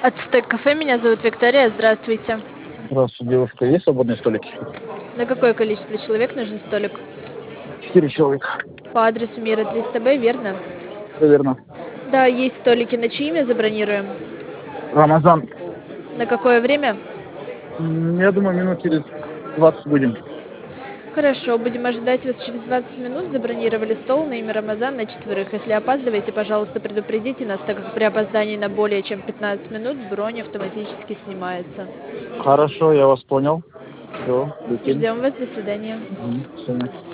Ацтек кафе, меня зовут Виктория, здравствуйте. Здравствуйте, девушка. Есть свободные столики? На какое количество человек нужен столик? 4 человека. По адресу Мира 300Б, верно? Все верно. Да, есть столики, на чьи имя забронируем? Рамазан. На какое время? Я думаю, минут через 20 будем. Хорошо, будем ожидать вас через 20 минут. Забронировали стол на имя Рамазан на четверых. Если опаздываете, пожалуйста, предупредите нас, так как при опоздании на более чем 15 минут бронь автоматически снимается. Хорошо, я вас понял. Все, летим. Ждем вас, до свидания. До свидания.